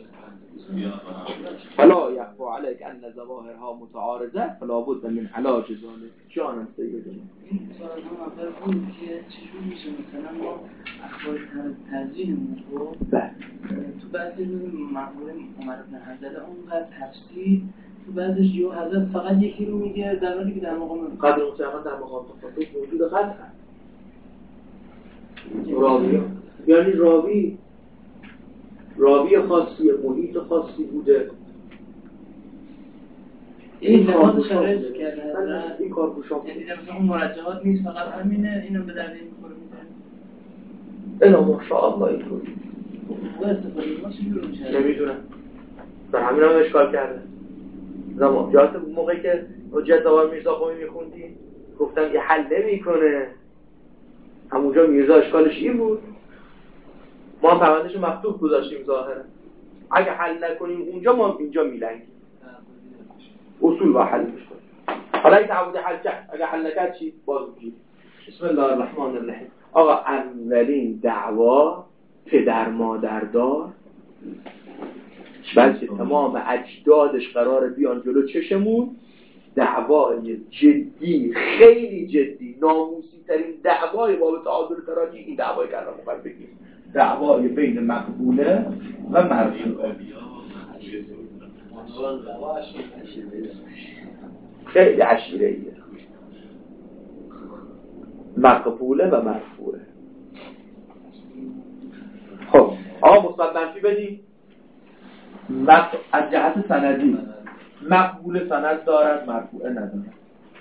فلا یخفی علیک ان ظواهرها متعارضه فلا بد من علاج ذلک. جانم سیدنا این سوال هم اول بود که چجور میشه مثلا ما اخبار ترجیحمون رو تو بعضی مقبول عمر بن حنظله اونقدر تفسیر، تو بعضیش یه حضرت فقط یکی رو میگه در حالی که در مقام قدر مطلقا در مقام تخاطب موجود قطع هست. راوی یعنی راوی خاصی محیط خاصی بوده، این لحاظ شرایط کرده حضرت این کار گوشام یعنی مثلا اون مرجحات نیست فقط همینه، اینو به درد میخوره الا ماشاءالله اینطوری و استفاده ما چجور میشه نمیدونم، در همین هم اشکال کرده. زمان جهات موقعی که حجت آقای میرزا قمی میخوندی گفتن یه حل نمی کنه، همونجا میرزا اشکالش این بود، ما هم پروندهش مفتوح گذاشتیم ظاهره، اگه حل نکنیم اونجا ما اینجا میلنگیم، اصول با حل میشه. حالا این تعبود حل کرد، اگه حل نکرد چی؟ باز میگیم. بسم الله الرحمن الرحیم. آقا اولین دعوا پدر مادردار، بلکه تمام اجدادش قراره بیان جلو چشمون، دعوای جدی، خیلی جدی، ناموسی ترین دعوای باب تعادل تراجی، این دعوای که الان می‌خوایم بگیم، دعوای بین مقبوله و مرفوعه. خیلی عشیره‌ایه، مقبوله و مرفوعه. خب آقا مثبت منفی بدیم. از جهت سندی مقبول سند دارد، مرفوعه ندارد.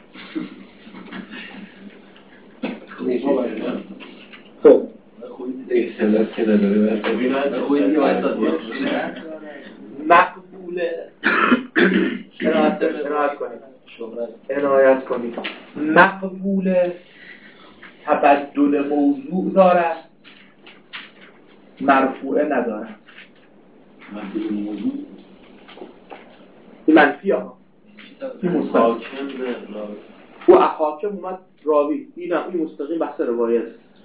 خب خودی سند که نداره مقبوله عنایت کنید. مقبوله تبدل موضوع دارد، مرفوعه ندارد. مقبول موضوع این منفی ها، این مستقیم و حاکم اومد راوی، این مستقیم بحث روایت.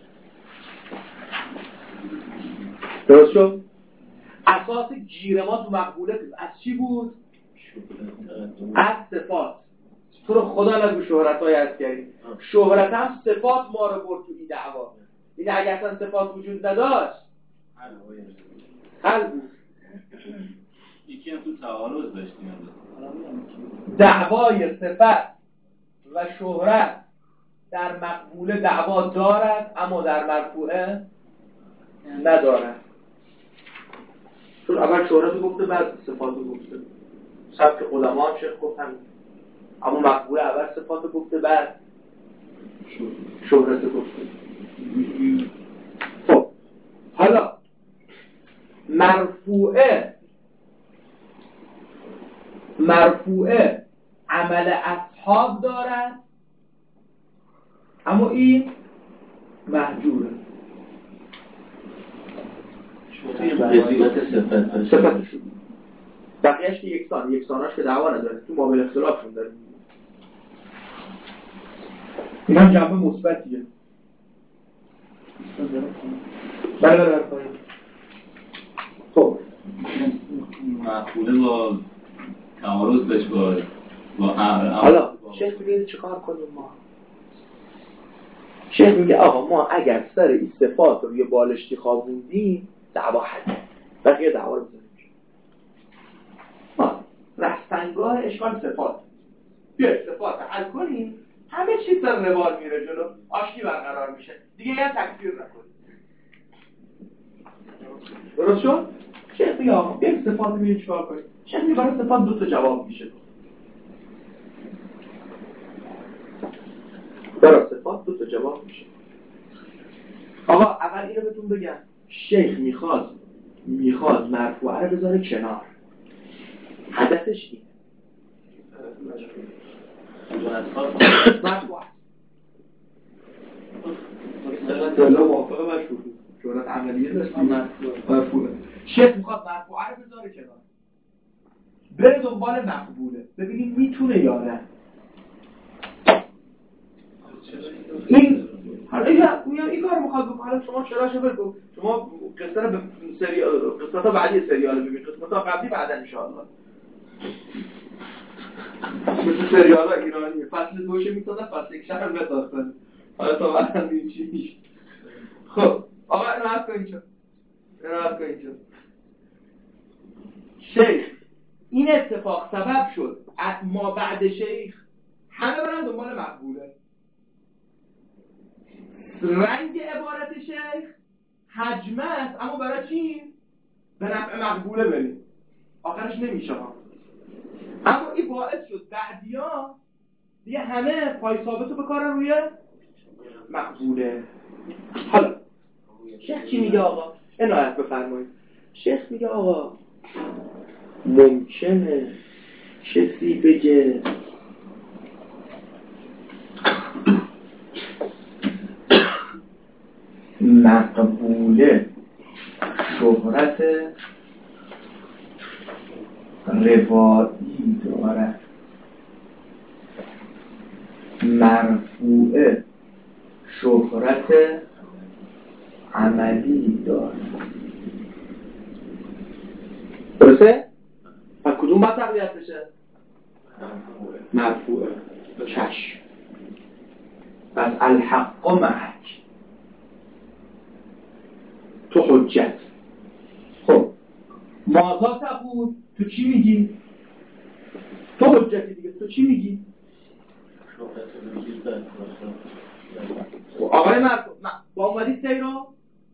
درست شد؟ اساس گیر ما تو مقبوله از چی بود؟ از صفات. تو رو خدا نگو شهرت های از کردی، شهرت هم صفات ما رو برد تو این دعوا. این اگر اصلا صفات وجود نداشت حل بود. یکی هم تو تعارض داشتیم. دعوای صفت و شهرت در مقبوله دعوا دارد، اما در مرفوعه ندارد. چون اول شهرت گفته بعد صفات گفته، سبک علما هم شیخ گفتن، اما مقبوله اول صفات گفته بعد شهرت گفته. خب حالا مرفوعه عمل اصحاب دارد، اما این محجوره. قضیت صفتش بقیهش که یکساناش که دعوا نداره، تو مابل اختلافشون داره. این هم جنبه مثبتیه. بله. خب مقبوله با تعارض داشت با حالا شیخ میگه چه کار کنیم ما؟ شیخ میگه آقا ما اگر سر این صفات رو یه بالشتی خوابوندیم دعوا حل، بقیه دعوا رو بزنیم. رستنگاه اشکال صفات، بیا صفات حل کنیم، همه چیز در روال میره جلو، آشتی برقرار میشه دیگه، یه تکفیر نکنیم. درست شد؟ شیخ میگه آقا بیا صفات رو ببینیم چیکار کنیم. شیخ میگه برای صفات دو تا جواب میشه. برای صفات دو تا جواب میشه. آقا اول اینو بهتون بگم، شیخ میخواد مرفوعه رو بذاره کنار. هدفش اینه. مرفوعه مثلا موافقه مشروع شهرت عملیه داشتیم، مرفوعه. شیخ میخواد مرفوعه رو بذاره کنار، بره دنبال مقبوله، ببینیم میتونه یا نه. این حالا این کار میخواد بکنه. حالا شما چراشو بگو، شما قصه رو به سریال، قصه تا بعدی سریال ببین، قسمت تا قبلی بعدا ان شاء الله. مثل سریال ایرانی فصل 2 میسازن، فصل 1 هم بسازن. حالا تا بعدا ببین چی میشه. خب آقا راحت کنید. شیخ این اتفاق سبب شد ما بعد شیخ همه برن دنبال مقبوله. رنگ عبارت شیخ حجمه است، اما برای چی؟ به نفع مقبوله بریم. آخرش نمیشه ها. اما این باعث شد بعدیا دیگه همه پای ثابتو بکارن روی مقبوله. حالا شیخ چی میگه آقا؟ عنایت بفرمایید. شیخ میگه آقا ممکنه کسی بگه مقبوله شهرت روایی دارد، مرفوعه شهرت عملی داره. درسته؟ پس کدوم باید تقویت بشه؟ مرفوعه. چشم. پس الحق معک، تو حجت. خب ماذا تقول؟ تو چی میگی؟ تو حجتی دیگه، تو چی میگی؟ آقای مرفوع با اومدی سیرو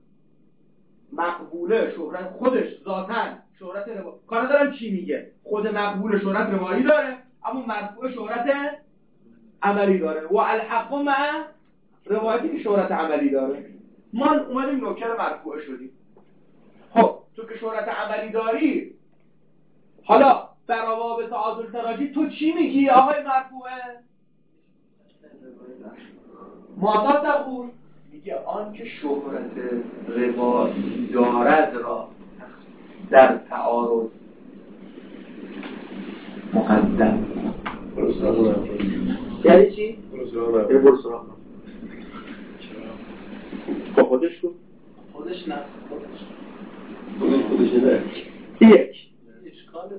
مقبوله شهرت خودش ذاتن شهرت روایی، کار ندارم چی میگه، خود مقبول شهرت روایی داره اما مرفوع شهرت عملی داره. و الحق مع روایتی که شهرت عملی داره. ما اومدیم نوکر مرفوع شدیم. خب تو که شهرت عملی داری، حالا برابر تعادل تراجی تو چی میگی آقای مرفوعه؟ ماذا تقول؟ میگه آن که شهرت روایی دارد را در تعارض مقدم. یعنی چی؟ برو سراغ. با خودش کن. خودش نفس خودش نه. یک اشکال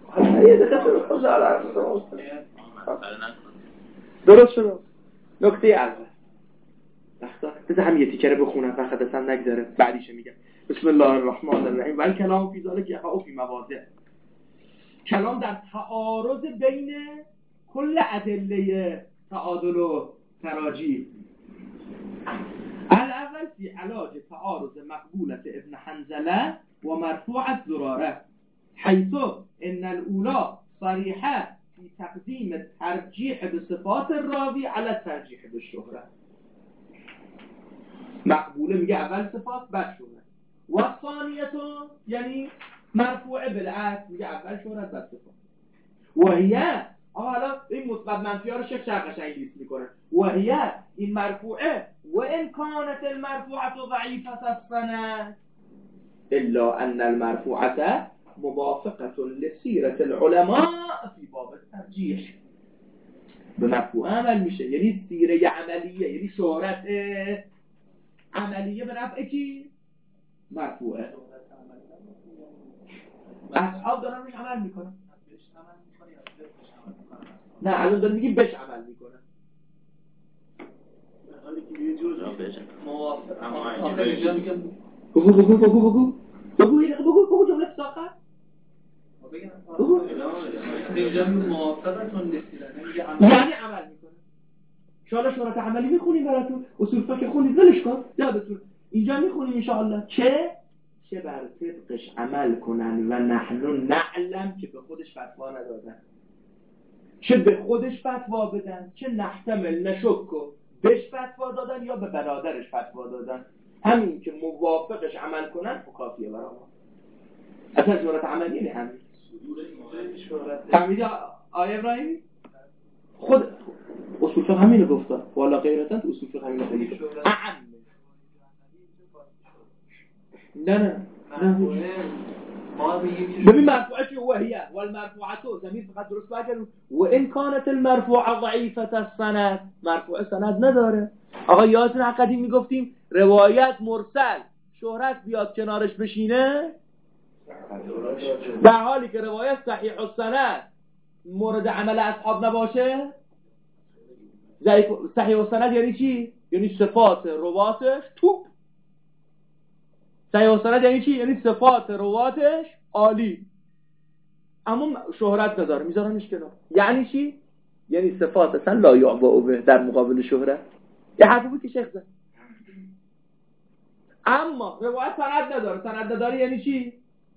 درست شد. نکته اول بذار هم یه تیکره بخونم فقط اصلا نگذره بعدیشه میگم. بسم الله الرحمن الرحیم. ولی کلام فی ذالک یقع فی مواضع. کلام در تعارض بین کل ادله تعادل و تراجی. الاول فی علاج تعارض مقبولت ابن حنظله و مرفوعت زراره، حيث ان الاولى صریحه فی تقدیم ترجیح بصفات الراوی علی ترجیح بالشهرة. مقبوله میگه اول صفات بعد شهرت، و ثانیتون یعنی مرفوعه بالعکس میگه اول شهرت بعد صفات. و هی حالا این مثبت منفی ها رو شیخ چرا قشنگ لیست میکنه. و هی این مرفوعه و ان كانت المرفوعه ضعیفه السند الا ان المرفوعه موافقه لسیره العلماء فی باب الترجیح. به مرفوعه عمل میشه یعنی سیره عملیه، یعنی شهرت عملیه به نفع کی؟ مرفوعه. اصحاب دارن روش عمل میکنن. نه الان دارم میگیم بهش عمل میکنن. حالی که یه جور موافق آخه اینجا میگم بگو جمله ساقه. اینجا موافقتون نسیدن یعنی عمل میکنه. انشاءالله شهرت عملی میخونیم براتون، اصول فقه خونید ولش کن یادتون. اینجا میخونیم انشاءالله چه بر طبقش عمل کنن و نحن نعلم که به خودش فتوا ندادن، چه به خودش فتوا بدن، چه نحتمل نشکو بهش فتوا دادن یا به برادرش فتوا دادن. همین که موافقش عمل کنن و کافیه برای ما. اصلا شهرت عملی یعنی همین. فهمیدی آیه ابراهیمی؟ خود اصول فقه همینو گفته. والا غیرتن تو اصول فقه همینو خیلی اعم. نه ما میگیم که ببین مرفوعه چه وهیه والمرفوعه زمین فقط درست بگردون. و ان كانت المرفوعه ضعیفه السند، مرفوعه سند نداره. آقا یادتون قدیم میگفتیم روایت مرسل شهرت بیاد کنارش بشینه، در حالی که روایت صحیح السند مورد عمل اصحاب نباشه. صحیح السند یعنی چی؟ یعنی صفات رواتش توپ. صحیح السند یعنی چی؟ یعنی صفات رواتش عالی اما شهرت نداره، میذارنش کنار. یعنی چی؟ یعنی صفات اصلا لا یعبأ به در مقابل شهرت. یه حرفی بود که شیخ زد. اما روایت سند نداره. سند نداره یعنی چی؟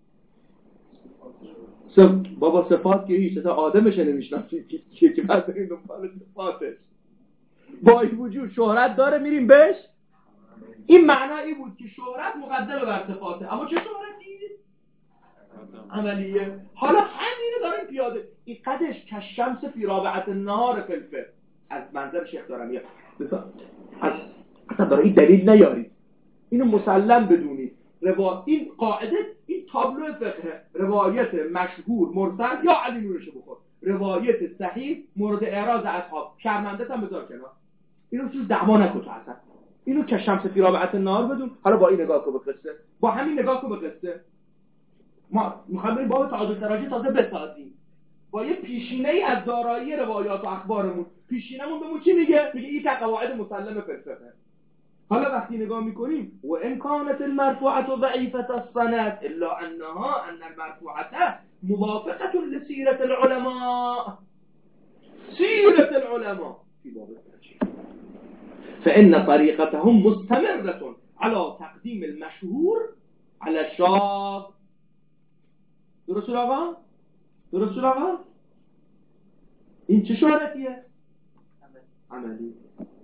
بابا صفات که هیچ اصلا آدمش نمیشناسید که بعد بریم دنبال صفاتش. با این وجود شهرت داره میریم بهش. این معنایی بود که شهرت مقدمه بر صفاته. اما چه شهرتی؟ عملیه. حالا همینو داریم پیاده. این قدش که شمس فی رابعت النهار فلفل از منظر شیخ دارم میاد. اصلا برای این دلیل نیارید، اینو مسلم بدونید. این قاعده، این تابلو فقه، روایت مشهور مرسل یا علی نورش بخور، روایت صحیح مورد اعراض اصحاب، شرمندت هم بذار کنار. اینو توش دعوا نکن تو اصلا. اینو که شمس فی رابعه النهار بدون. حالا با این نگاه کو به قصه، با همین نگاه کو به قصه. ما میخوایم بریم باب تعادل تراجی تازه بسازیم با یه پیشینه ای از دارایی روایات و اخبارمون. پیشینمون بهمون چی میگه؟ میگه این قواعد مسلم فلسفه. حالا وقتی نگاه میکنیم و ان كانت المرفوعه ضعیفه السند الا انها ان المرفوعه موافقه لسیره العلماء، سیره العلماء في باب الترجیح، فان طریقتهم مستمره على تقدیم المشهور على الشاذ. درست شد آقا؟ درست شد آقا؟ این چه شهرتیه؟ عملی.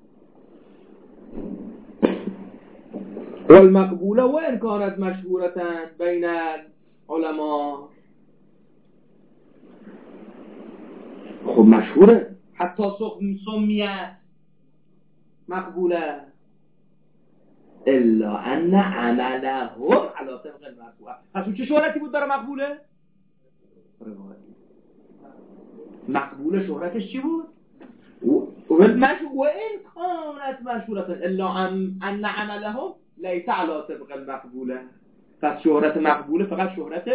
والمقبوله وإن كانت مشهورة بين العلماء. خب مشهوره حتی سمیت مقبوله الا ان عملهم على طبق المرفوع. پس اون چه شهرتی بود برای مقبوله؟ روایی. مقبوله شهرتش چی بود؟ و این کانت مشهورة الا ان عملهم لیس على طبق المقبوله. پس شهرت مقبوله فقط شهرت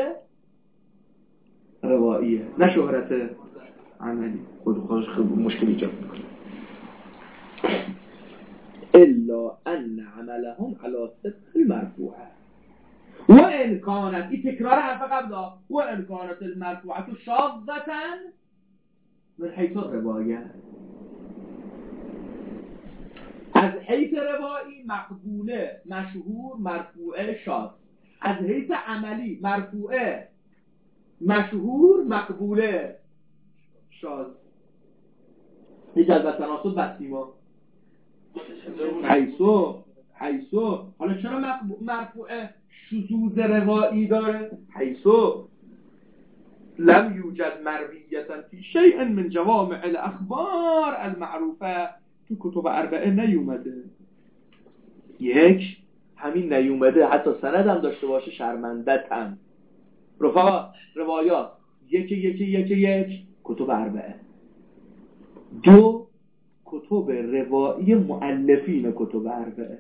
رواییه نه شهرت عملی. خودش خیلی مشکل ایجاد میکنه. الا ان عملهم على طبق المرفوعه و ان كانت، این تکرار حرف قبلا، و ان كانت المرفوعه شاذة من حیث الروایه. از حیث روایی مقبوله مشهور مرفوعه شاذ، از حیث عملی مرفوعه مشهور مقبوله شاذ. هیچ از تناسب بستیما حیثو. حالا چرا مرفوعه شذوذ روایی داره؟ حیثو لم یوجد مرویتا فی شیء من جوامع الاخبار المعروفه. تو کتب اربعه نیومده. یک همین نیومده، حتی سند هم داشته باشه شرمندتم. رفقا روایات یک کتب اربعه. دو کتب روایی مؤلفین کتب اربعه،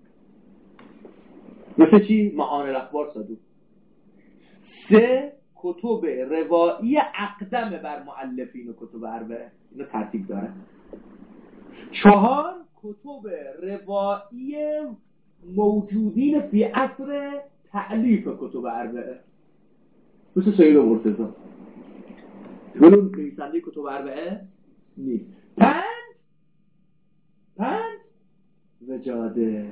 مثل چی؟ معانی الاخبار صدوق. سه کتب روایی اقدم بر مؤلفین کتب اربعه، اینو ترتیب داره. چهار کتب روایی موجودین فی عصر تألیف کتب اربعه، مثل سید مرتضی. اون نویسنده کتب اربعه نیست. پنج وجاده،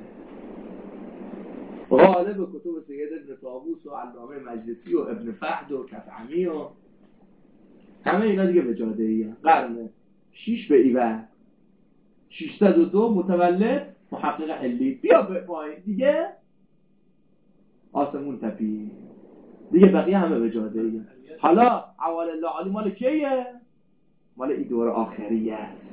غالب کتب سید ابن طاووس و علامه مجلسی و ابن فهد و کفعمی و همه اینا دیگه وجاده ایه. قرن 6 به ایوه 602 متولد محقق حلی. بیا به پایین دیگه آسمون تپی دیگه، بقیه همه وجاده ایه. حالا اول الله علی مال کیه؟ مال این دور آخریه است.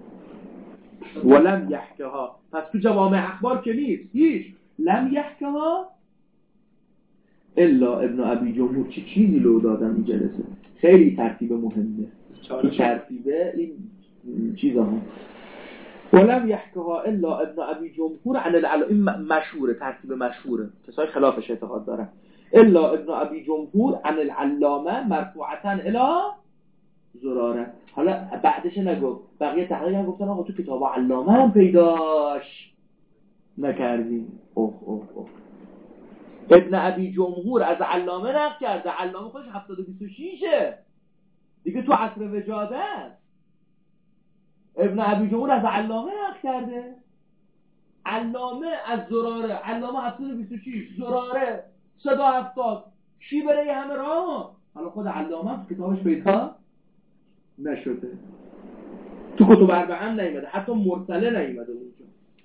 ولم یحکها، پس تو جوامع اخبار که نیست هیچ. لم یحکها الا ابن ابی جمهور. چی چیزی لو دادم این جلسه، خیلی ترتیب مهمه این ترتیبه، این چیزا هم. ولم یحکها الا ابن ابی جمهور عن العلامه. این مشهوره، ترتیب مشهوره، کسای خلافش اعتقاد دارن. الا ابن ابی جمهور عن العلامه مرفوعه الی زراره. حالا بعدش نگو، بقیه تحقیق هم گفتن آقا تو کتاب علامه هم پیداش نکردیم. اوه ابن ابی جمهور از علامه نقل کرده، علامه خودش 726ه دیگه، تو عصر وجاده است. ابن ابی جمهور از علامه نقل کرده، علامه از زراره، علامه 726، زراره 170. کی بره همه راه؟ حالا خود علامه تو کتابش پیدا نشده، تو کتب اربعه هم نیومده، حتی مرسله نیومده اونجا.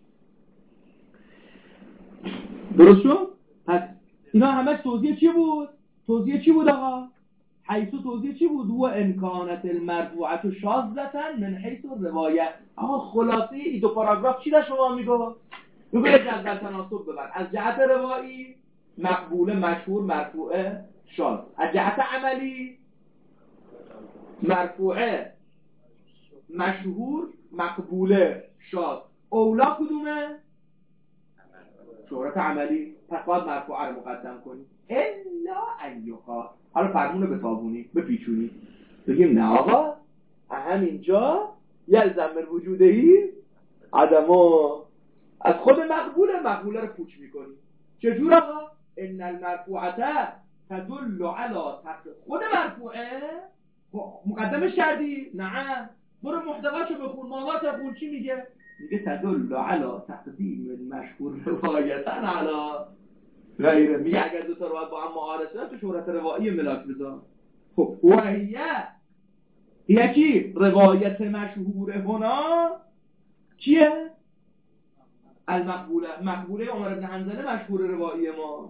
درست شد؟ پس اینا همش توضیح چی بود؟ توضیح چی بود آقا؟ حیث توضیح چی بود؟ و امکانت المرفوعه شاذة من حیث الروایه. آقا خلاصه این دو پاراگراف چی در شما میگه؟ میگه جدول تناسب ببر. از جهت روایی مقبوله مشهور مرفوعه شاذ، از جهت عملی مرفوعه مشهور مقبوله شاذ. اولا کدومه؟ شهرت عملی، پس باید مرفوعه رو مقدم کنی. الا ان یقال، حالا فرمون رو بتابونی بپیچونی بگیم نه آقا همینجا یلزم من وجودهی عدمو، از خود مقبوله رو پوچ میکنی. چجور آقا؟ ان المرفوعه تدل علی خود مرفوعه مقدمش کردی؟ نه برو محتواشو بخون، ماما تقول چی میگه تدل علی تقدیم المشهور روایتا علی غیره. میگه اگر دو تا روایت با هم معارضه تو شهرت روایی ملاک بذار. خب هیه کی؟ روایت مشهور هنا کیه؟ مقبوله عمر بن حنظله مشهور روایی ما.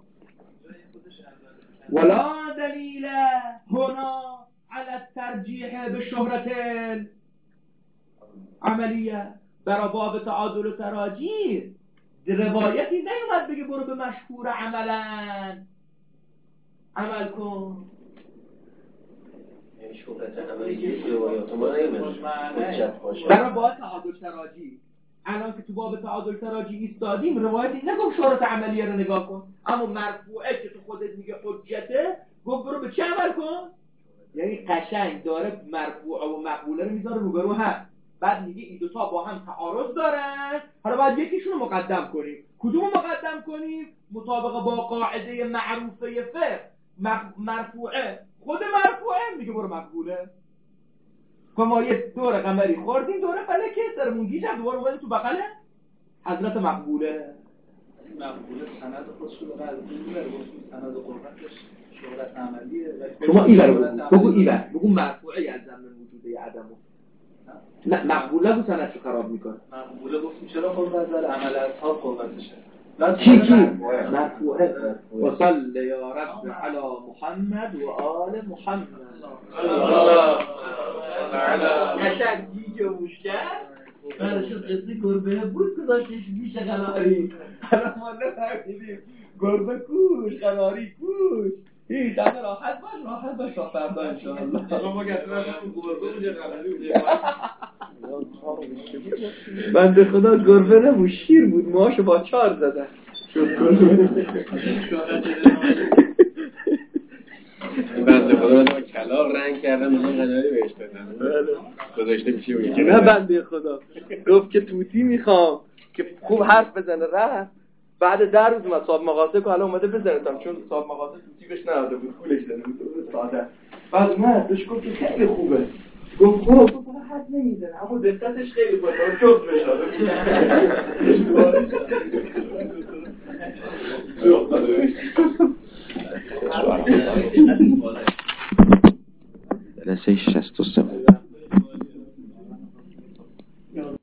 ولا دلیل هنا على الترجیح به شهرت عملیه. برای باب تعادل و تراجیح روایتی نیومد بگه برو به مشهور عمل کن. یعنی شهرت عملیه روایات ما نیومد حجت باشه برای باب تعادل تراجیح. الان که تو باب تعادل تراجیح ایستادیم روایتی نگفت شهرت عملیه رو نگاه کن، اما مرفوعه که تو خودت میگه حجته گفت برو به چه عمل کن. یعنی قشنگ داره مرفوعه و مقبوله رو میذاره روبرو هم، بعد میگه این دوتا با هم تعارض دارن، حالا باید یکیشون رو مقدم کنیم. کدومو مقدم کنیم؟ مطابق با قاعده معروفه فقه مرفوعه خود مرفوعه میگه برو مقبوله. ما یه دور قمری خوردیم دوره فلکه سرمون گیج هم دوباره اومدیم تو بغل حضرت مقبوله. مقبوله سند خودش رو بقیده گفتیم سند قربتش شهرت عملیه. شما ایور بگو مرفوعه یلزم من وجوده عدمو. نه مقبوله بو سندشو خراب میکنه. مقبوله گفتیم چرا قربت داره؟ عمل اصحاب قربتشه. کی مرفوعه و صلی یا رب علی محمد و آل محمد. قشنگ گیج و مشکل بعد شد قصه گربه بود گذاشتش میشه قناری. الان ما نفهمیدیم گربه کوش قناری کوش هیچ همه راحت باش تا فردا انشاءالله. ما گفتم گربه اونجا قناری بنده خدا گربه نبود شیر بود، موهاشو با چار زدن شد گربه. بنده خدا مثلا کلاغ رنگ کردن مثلا قناری بهش دادن گذاشته میشه اون. نه بنده خدا گفت که توتی میخوام که خوب حرف بزنه رفت. بعد 10 روز ما صاحب مغازه که حالا اومده بزنتم چون صاحب مغازه توتی بهش نداده بود پولش داده بود ساده. بعد اومد بهش گفت که خیلی خوبه. گفت خوب حد نمیزنه اما دقتش خیلی باشه جفت بشاده جلسه 63